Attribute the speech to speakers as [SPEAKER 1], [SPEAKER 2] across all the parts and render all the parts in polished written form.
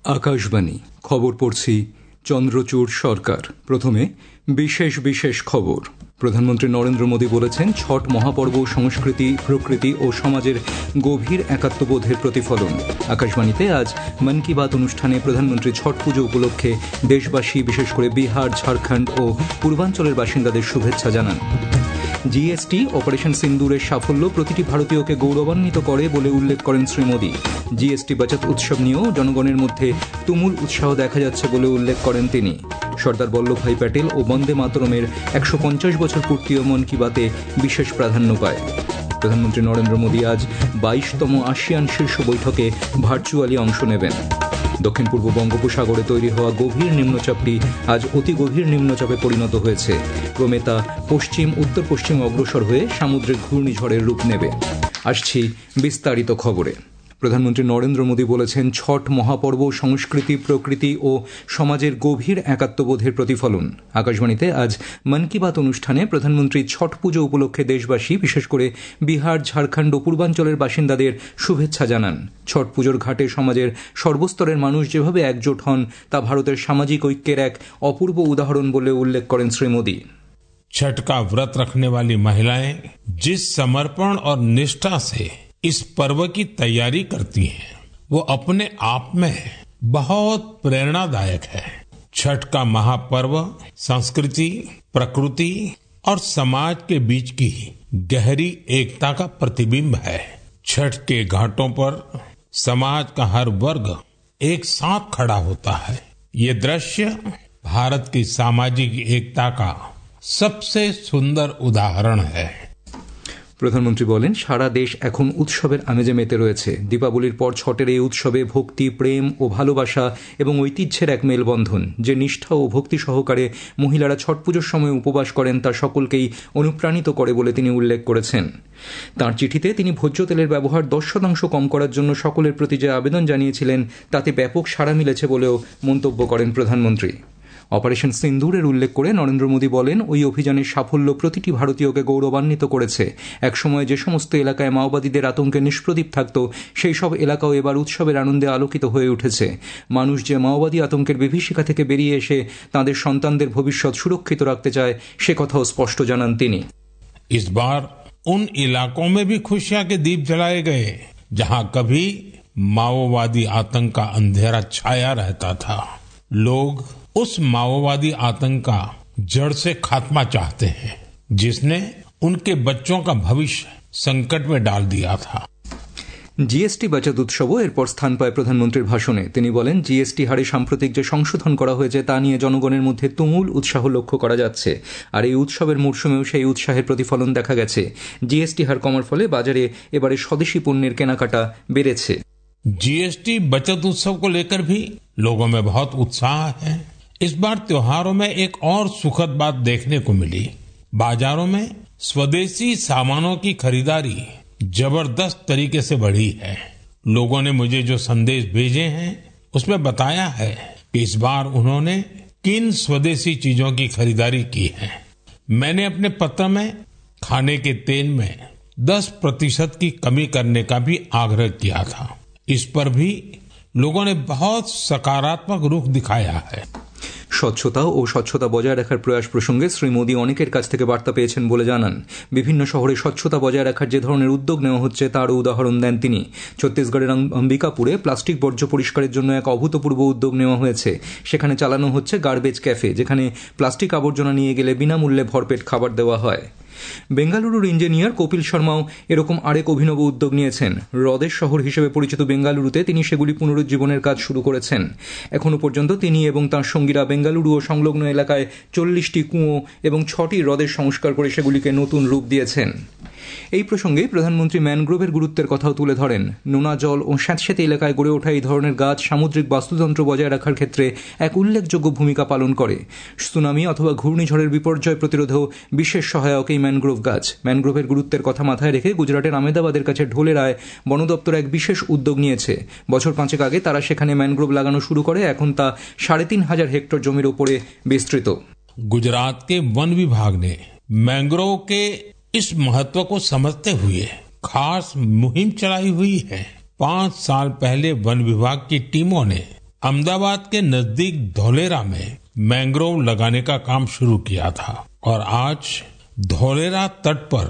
[SPEAKER 1] আকাশবাণী খবর পড়ছি চন্দ্রচূড় সরকার। প্রথমে বিশেষ বিশেষ খবর। প্রধানমন্ত্রী নরেন্দ্র মোদী বলেছেন, ছট মহাপর্ব সংস্কৃতি, প্রকৃতি ও সমাজের গভীর একাত্মবোধের প্রতিফলন। আকাশবাণীতে আজ মন কি বাত অনুষ্ঠানে প্রধানমন্ত্রী ছট পুজো উপলক্ষে দেশবাসী, বিশেষ করে বিহার, ঝাড়খণ্ড ও পূর্বাঞ্চলের বাসিন্দাদের শুভেচ্ছা জানান। জিএসটি অপারেশন সিন্দুরের সাফল্য প্রতিটি ভারতীয়কে গৌরবান্বিত করে বলে উল্লেখ করেন শ্রী মোদী। জিএসটি বাচত উৎসব নিয়েও জনগণের মধ্যে তুমুল উৎসাহ দেখা যাচ্ছে বলে উল্লেখ করেন তিনি। সর্দার বল্লভভাই প্যাটেল ও বন্দে মাতরমের ১৫০ বছর পূর্তিও মন কি বাতে বিশেষ প্রাধান্য পায়। প্রধানমন্ত্রী নরেন্দ্র মোদী আজ ২২তম আসিয়ান শীর্ষ বৈঠকে ভার্চুয়ালি অংশ নেবেন। দক্ষিণ পূর্ব বঙ্গোপসাগরে তৈরি হওয়া গভীর নিম্নচাপটি আজ অতি গভীর নিম্নচাপে পরিণত হয়েছে। ক্রমে তা পশ্চিম উত্তর পশ্চিম অগ্রসর হয়ে সামুদ্রিক ঘূর্ণিঝড়ের রূপ নেবে। আসছি বিস্তারিত খবরে। প্রধানমন্ত্রী নরেন্দ্র মোদী বলেছেন, ছট মহাপর্ব সংস্কৃতি, প্রকৃতি ও সমাজের গভীর একাত্মবোধের প্রতিফলন। আকাশবাণীতে আজ মন কি বাত অনুষ্ঠানে প্রধানমন্ত্রী ছট পুজো উপলক্ষে দেশবাসী, বিশেষ করে বিহার, ঝাড়খণ্ড ও পূর্বাঞ্চলের বাসিন্দাদের শুভেচ্ছা জানান। ছট পুজোর ঘাটে সমাজের সর্বস্তরের মানুষ যেভাবে একজোট হন, তা ভারতের সামাজিক ঐক্যের এক অপূর্ব উদাহরণ বলে উল্লেখ করেন শ্রী মোদী।
[SPEAKER 2] छठ का व्रत रखने वाली महिलाएं जिस समर्पण और निष्ठा से इस पर्व की तैयारी करती हैं, वो अपने आप में बहुत प्रेरणादायक है। छठ का महापर्व संस्कृति, प्रकृति और समाज के बीच की गहरी एकता का प्रतिबिंब है। छठ के घाटों पर समाज का हर वर्ग एक साथ खड़ा होता है। ये दृश्य भारत की सामाजिक एकता का सबसे सुंदर उदाहरण है।
[SPEAKER 1] প্রধানমন্ত্রী বলেন, সারা দেশ এখন উৎসবের আমেজে মেতে রয়েছে। দীপাবলির পর ছটের এই উৎসবে ভক্তি, প্রেম ও ভালোবাসা এবং ঐতিহ্যের এক মেলবন্ধন। যে নিষ্ঠা ও ভক্তি সহকারে মহিলারা ছট পুজোর সময় উপবাস করেন, তা সকলকেই অনুপ্রাণিত করে বলে তিনি উল্লেখ করেছেন। তাঁর চিঠিতে তিনি ভোজ্য তেলের ব্যবহার ১০% কম করার জন্য সকলের প্রতি যে আবেদন জানিয়েছিলেন, তাতে ব্যাপক সাড়া মিলেছে বলেও মন্তব্য করেন প্রধানমন্ত্রী। অপারেশন সিন্দুরের উল্লেখ করে নরেন্দ্র মোদী বলেন, ওই অভিযানের সাফল্য প্রতিটি ভারতীয়কে গৌরবান্বিত করেছে। একসময় যে সমস্ত এলাকায় মাওবাদীদের আতঙ্কে নিষ্প্রদীপ থাকত, সেই সব এলাকাও এবার উৎসবের আনন্দে আলোকিত হয়ে উঠেছে। মানুষ যে মাওবাদী আতঙ্কের বিভীষিকা থেকে বেরিয়ে এসে তাঁদের সন্তানদের ভবিষ্যৎ সুরক্ষিত রাখতে চায়, সে কথাও স্পষ্ট জানান তিনি।
[SPEAKER 2] इस बार उन इलाकों में भी खुशियां के दीप जलाए गए जहां कभी माओवादी आतंक का अंधेरा छाया रहता था। लोग उस माओवादी आतंक का जड़ से खात्मा चाहते हैं, जिसने उनके बच्चों का भविष्य संकट में डाल दिया था।
[SPEAKER 1] জিএসটি বাচত উৎসবও এরপর স্থান পায় প্রধানমন্ত্রীর ভাষণে। তিনি বলেন, জিএসটি হারে সাম্প্রতিক যে সংশোধন করা হয়েছে, তা নিয়ে জনগণের মধ্যে তুমুল উৎসাহ লক্ষ্য করা যাচ্ছে। আর এই উৎসবের মরশুমেও সেই উৎসাহের প্রতিফলন দেখা গেছে। জিএসটি হার কমার ফলে বাজারে এবারে স্বদেশি পণ্যের কেনাকাটা বেড়েছে।
[SPEAKER 2] जीएसटी बचत उत्सव को लेकर भी लोगों में बहुत उत्साह है। इस बार त्योहारों में एक और सुखद बात देखने को मिली। बाजारों में स्वदेशी सामानों की खरीदारी जबरदस्त तरीके से बढ़ी है। लोगों ने मुझे जो संदेश भेजे हैं, उसमें बताया है कि इस बार उन्होंने किन स्वदेशी चीजों की खरीदारी की है। मैंने अपने पत्र में खाने के तेल में 10% की कमी करने का भी आग्रह किया था। इस पर भी लोगों ने बहुत सकारात्मक रुख दिखाया है।
[SPEAKER 1] স্বচ্ছতা ও স্বচ্ছতা বজায় রাখার প্রয়াস প্রসঙ্গে শ্রী মোদী অনেকের কাছ থেকে বার্তা পেয়েছেন বলে জানান। বিভিন্ন শহরে স্বচ্ছতা বজায় রাখার যে ধরনের উদ্যোগ নেওয়া হচ্ছে, তারও উদাহরণ দেন তিনি। ছত্তিশগড়ের অম্বিকাপুরে প্লাস্টিক বর্জ্য পরিষ্কারের জন্য এক অভূতপূর্ব উদ্যোগ নেওয়া হয়েছে। সেখানে চালানো হচ্ছে গার্বেজ ক্যাফে, যেখানে প্লাস্টিক আবর্জনা নিয়ে গেলে বিনামূল্যে ভরপেট খাবার দেওয়া হয়। বেঙ্গালুরুর ইঞ্জিনিয়ার কপিল শর্মাও এরকম আরেক অভিনব উদ্যোগ নিয়েছেন। হ্রদের শহর হিসেবে পরিচিত বেঙ্গালুরুতে তিনি সেগুলি পুনরুজ্জীবনের কাজ শুরু করেছেন। এখনো পর্যন্ত তিনি এবং তাঁর সঙ্গীরা বেঙ্গালুরু ও সংলগ্ন এলাকায় ৪০টি কুঁয়ো এবং ৬টি হ্রদের সংস্কার করে সেগুলিকে নতুন রূপ দিয়েছেন। এই প্রসঙ্গে প্রধানমন্ত্রী ম্যানগ্রোভের গুরুত্বের কথাও তুলে ধরেন। নোনা জল ও স্যাঁতস্যাঁতে এলাকায় গড়ে ওঠা এই ধরনের গাছ সামুদ্রিক বাস্তুতন্ত্র বজায় রাখার ক্ষেত্রে এক উল্লেখযোগ্য ভূমিকা পালন করে। সুনামি অথবা ঘূর্ণিঝড়ের বিপর্যয় প্রতিরোধেও বিশেষ সহায়ক এই ম্যানগ্রোভ গাছ। ম্যানগ্রোভের গুরুত্বের কথা মাথায় রেখে গুজরাটের আমেদাবাদের কাছে ঢোলেরায় বন দপ্তর এক বিশেষ উদ্যোগ নিয়েছে। বছর ৫ আগে তারা সেখানে ম্যানগ্রোভ লাগানো শুরু করে। এখন তা ৩৫০০ হেক্টর জমির উপরে বিস্তৃত।
[SPEAKER 2] गुजरात के वन विभाग ने मैंग्रोव के इस महत्व को समझते हुए खास मुहिम चलाई हुई है। 5 साल पहले वन विभाग की टीमों ने अहमदाबाद के नजदीक धौलेरा में मैंग्रोव लगाने का काम शुरू किया था और आज धौलेरा तट पर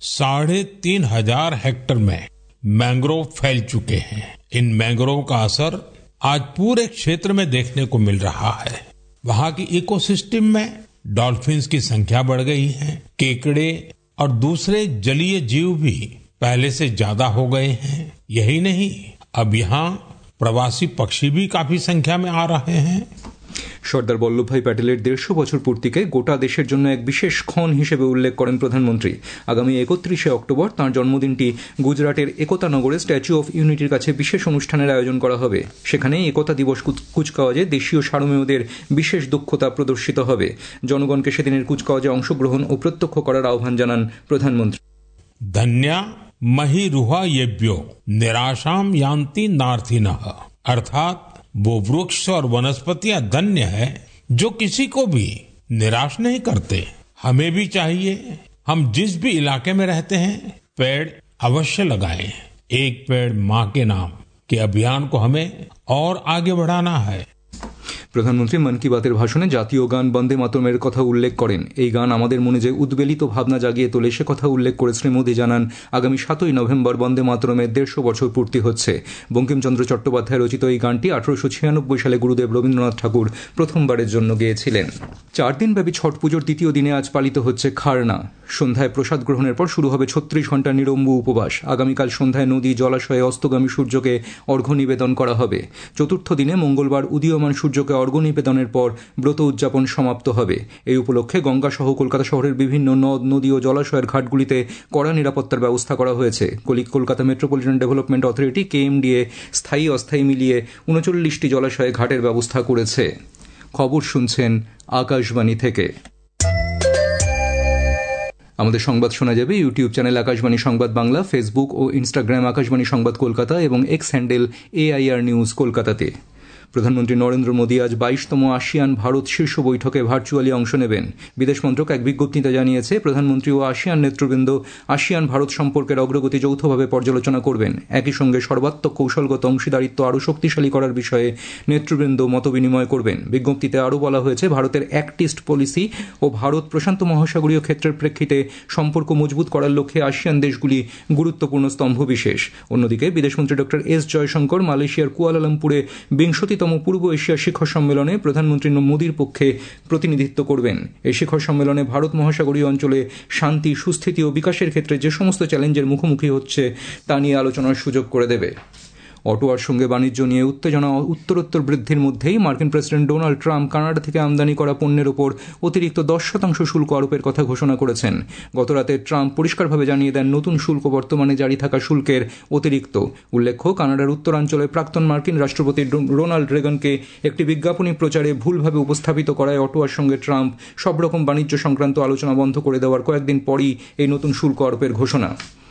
[SPEAKER 2] 3,500 हेक्टेयर में मैंग्रोव फैल चुके हैं। इन मैंग्रोव का असर आज पूरे क्षेत्र में देखने को मिल रहा है। वहां की इकोसिस्टम में डॉल्फिन्स की संख्या बढ़ गई है, केकड़े और दूसरे जलीय जीव भी पहले से ज्यादा हो गए हैं। यही नहीं, अब यहाँ प्रवासी पक्षी भी काफी संख्या में आ रहे हैं।
[SPEAKER 1] সর্দার বল্লভভাই প্যাটেলের 150 বছর পূর্তিকে গোটা দেশের জন্য এক বিশেষ ক্ষণ হিসেবে উল্লেখ করেন প্রধানমন্ত্রী। আগামী 31শে অক্টোবর তাঁর জন্মদিনটি গুজরাটের একতা নগরে স্ট্যাচু অফ ইউনিটির কাছে বিশেষ অনুষ্ঠানের আয়োজন করা হবে। সেখানে একতা দিবস কুচকাওয়াজে দেশীয় সারমেয়দের বিশেষ দক্ষতা প্রদর্শিত হবে। জনগণকে সেদিনের কুচকাওয়াজে অংশগ্রহণ ও প্রত্যক্ষ করার আহ্বান জানান প্রধানমন্ত্রী।
[SPEAKER 2] धन्या मही रुहा येभ्यो निराशाम यान्ति नार्थिनः, अर्थात वो वृक्ष और वनस्पतियां धन्य है जो किसी को भी निराश नहीं करते। हमें भी चाहिए, हम जिस भी इलाके में रहते हैं पेड़ अवश्य लगाएं। एक पेड़ माँ के नाम के अभियान को हमें और आगे बढ़ाना है।
[SPEAKER 1] প্রধানমন্ত্রী মন কি বাতের ভাষণে জাতীয় গান বন্দে মাতরমের কথা উল্লেখ করেন। এই গান আমাদের মনে যে উদ্বেলিত ভাবনা জাগিয়ে তোলে সে কথা উল্লেখ করে শ্রী মোদী জানান, আগামী 7ই নভেম্বর বন্দে মাতরমের 150 বছর পূর্তি হচ্ছে। বঙ্কিমচন্দ্র চট্টোপাধ্যায় রচিত এই গানটি 1896 সালে গুরুদেব রবীন্দ্রনাথ ঠাকুর প্রথমবারের জন্য গেয়েছিলেন। 4 দিনব্যাপী ছট পুজোর দ্বিতীয় দিনে আজ পালিত হচ্ছে খারনা। সন্ধ্যায় প্রসাদ গ্রহণের পর শুরু হবে 36 ঘণ্টা নিরম্বু উপবাস। আগামীকাল সন্ধ্যায় নদী জলাশয়ে অস্তগামী সূর্যকে অর্ঘ্য নিবেদন করা হবে। চতুর্থ দিনে মঙ্গলবার উদীয়মান সূর্যকে অর্ঘ্য নিবেদনের পর ব্রত উদযাপন সমাপ্ত হবে। এই উপলক্ষে গঙ্গা সহ কলকাতা শহরের বিভিন্ন নদ নদী ও জলাশয়ের ঘাটগুলিতে কড়া নিরাপত্তার ব্যবস্থা করা হয়েছে। Kolkata metropolitan development authority KMDA স্থায়ী অস্থায়ী মিলিয়ে 39টি জলাশয়ে ঘাটের ব্যবস্থা করেছে। খবর শুনছেন আকাশবাণী থেকে। আমাদের সংবাদ শোনা যাবে ইউটিউব চ্যানেল আকাশবাণী সংবাদ বাংলা, ফেসবুক ও ইনস্টাগ্রাম আকাশবাণী সংবাদ কলকাতা এবং এক্স হ্যান্ডেল AIR নিউজ কলকাতাতে। প্রধানমন্ত্রী নরেন্দ্র মোদী আজ 22তম আসিয়ান ভারত শীর্ষ বৈঠকে ভার্চুয়ালি অংশ নেবেন। বিদেশ মন্ত্রক এক বিজ্ঞপ্তিতে জানিয়েছে, প্রধানমন্ত্রী ও আসিয়ান নেতৃবৃন্দ আসিয়ান ভারত সম্পর্কের অগ্রগতি যৌথভাবে পর্যালোচনা করবেন। একই সঙ্গে সর্বাত্মক কৌশলগত অংশীদারিত্ব আরও শক্তিশালী করার বিষয়ে নেতৃবৃন্দ মতবিনিময় করবেন। বিজ্ঞপ্তিতে আরও বলা হয়েছে, ভারতের অ্যাক্ট ইস্ট পলিসি ও ভারত প্রশান্ত মহাসাগরীয় ক্ষেত্রের প্রেক্ষিতে সম্পর্ক মজবুত করার লক্ষ্যে আসিয়ান দেশগুলি গুরুত্বপূর্ণ স্তম্ভ বিশেষ। অন্যদিকে বিদেশমন্ত্রী ডক্টর এস জয়শঙ্কর মালয়েশিয়ার কুয়ালালামপুরে 20তম পূর্ব এশিয়া শিখর সম্মেলনে প্রধানমন্ত্রী মোদীর পক্ষে প্রতিনিধিত্ব করবেন। এই শিখর সম্মেলনে ভারত মহাসাগরীয় অঞ্চলে শান্তি, সুস্থিতি ও বিকাশের ক্ষেত্রে যে সমস্ত চ্যালেঞ্জের মুখোমুখি হচ্ছে তা নিয়ে আলোচনার সুযোগ করে দেবে। অটোয়ার সঙ্গে বাণিজ্য নিয়ে উত্তেজনা উত্তরোত্তর বৃদ্ধির মধ্যেই মার্কিন প্রেসিডেন্ট ডোনাল্ড ট্রাম্প কানাডা থেকে আমদানি করা পণ্যের ওপর অতিরিক্ত 10% শুল্ক আরোপের কথা ঘোষণা করেছেন। গতরাতে ট্রাম্প পরিষ্কারভাবে জানিয়ে দেন, নতুন শুল্ক বর্তমানে জারি থাকা শুল্কের অতিরিক্ত। উল্লেখ্য, কানাডার উত্তরাঞ্চলে প্রাক্তন মার্কিন রাষ্ট্রপতি রোনাল্ড রেগানকে একটি বিজ্ঞাপনী প্রচারে ভুলভাবে উপস্থাপিত করায় অটোয়ার সঙ্গে ট্রাম্প সব রকম বাণিজ্য সংক্রান্ত আলোচনা বন্ধ করে দেওয়ার কয়েকদিন পরই এই নতুন শুল্ক আরোপের ঘোষণা।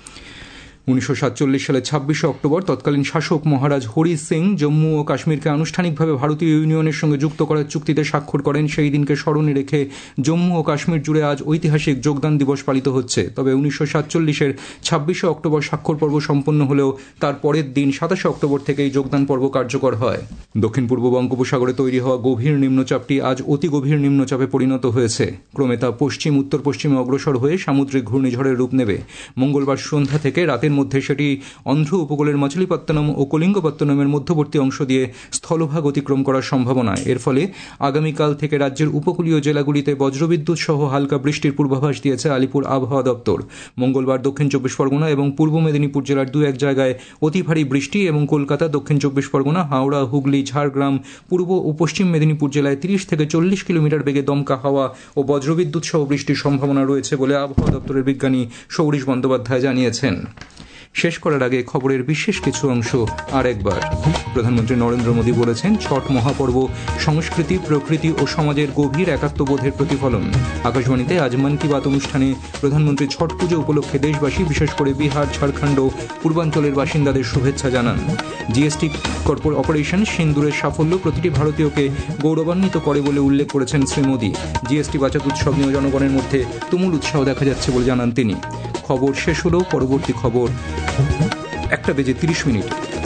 [SPEAKER 1] 1947 সালে 26 অক্টোবর তৎকালীন শাসক মহারাজ হরি সিং জম্মু ও কাশ্মীরকে আনুষ্ঠানিকভাবে ভারতীয় ইউনিয়নের সঙ্গে যুক্ত করার চুক্তিতে স্বাক্ষর করেন। সেই দিনকে স্মরণে রেখে জম্মু ও কাশ্মীর জুড়ে আজ ঐতিহাসিক যোগদান দিবস পালিত হচ্ছে। তবে 1947-এর 26 অক্টোবর স্বাক্ষর পর্ব সম্পন্ন হলেও তার পরের দিন 27 অক্টোবর থেকেই যোগদান পর্ব কার্যকর হয়। দক্ষিণ পূর্ব বঙ্গোপসাগরে তৈরি হওয়া গভীর নিম্নচাপটি আজ অতি গভীর নিম্নচাপে পরিণত হয়েছে। ক্রমে তা পশ্চিম উত্তর পশ্চিমে অগ্রসর হয়ে সামুদ্রিক ঘূর্ণিঝড়ের রূপ নেবে। মঙ্গলবার সন্ধ্যা থেকে রাতের মধ্যে সেটি অন্ধ্র উপকূলের মছলিপত্তনম ও কলিঙ্গপত্তনমের মধ্যবর্তী অংশ দিয়ে স্থলভাগ অতিক্রম করার সম্ভাবনা। এর ফলে আগামীকাল থেকে রাজ্যের উপকূলীয় জেলাগুলিতে বজ্রবিদ্যুৎ সহ হালকা বৃষ্টির পূর্বাভাস দিয়েছে আলিপুর আবহাওয়া দপ্তর। মঙ্গলবার দক্ষিণ 24 পরগনা এবং পূর্ব মেদিনীপুর জেলার 2-1 জায়গায় অতি ভারী বৃষ্টি এবং কলকাতা, দক্ষিণ 24 পরগনা, হাওড়া, হুগলি, ঝাড়গ্রাম, পূর্ব ও পশ্চিম মেদিনীপুর জেলায় 30 থেকে 40 কিলোমিটার বেগে দমকা হাওয়া ও বজ্রবিদ্যুৎ সহ বৃষ্টির সম্ভাবনা রয়েছে বলে আবহাওয়া দপ্তরের বিজ্ঞানী সৌরিশ বন্দ্যোপাধ্যায় জানিয়েছেন। শেষ করার আগে খবরের বিশেষ কিছু অংশ আরেকবার। প্রধানমন্ত্রী নরেন্দ্র মোদী বলেছেন, ছট মহাপর্ব সংস্কৃতি, প্রকৃতি ও সমাজের গভীর একাত্মবোধের প্রতিফলন। আকাশবাণীতে আজ মন কি বাত অনুষ্ঠানে প্রধানমন্ত্রী ছট পুজো উপলক্ষে দেশবাসী, বিশেষ করে বিহার, ঝাড়খণ্ড ও পূর্বাঞ্চলের বাসিন্দাদের শুভেচ্ছা জানান। জিএসটি অপারেশন সিন্দুরের সাফল্য প্রতিটি ভারতীয়কে গৌরবান্বিত করে বলে উল্লেখ করেছেন শ্রী মোদী। জিএসটি বাঁচাত উৎসব নিয়ে জনগণের মধ্যে তুমুল উৎসাহ দেখা যাচ্ছে বলে জানান তিনি। খবর শেষ হলো, পরবর্তী খবর 1:30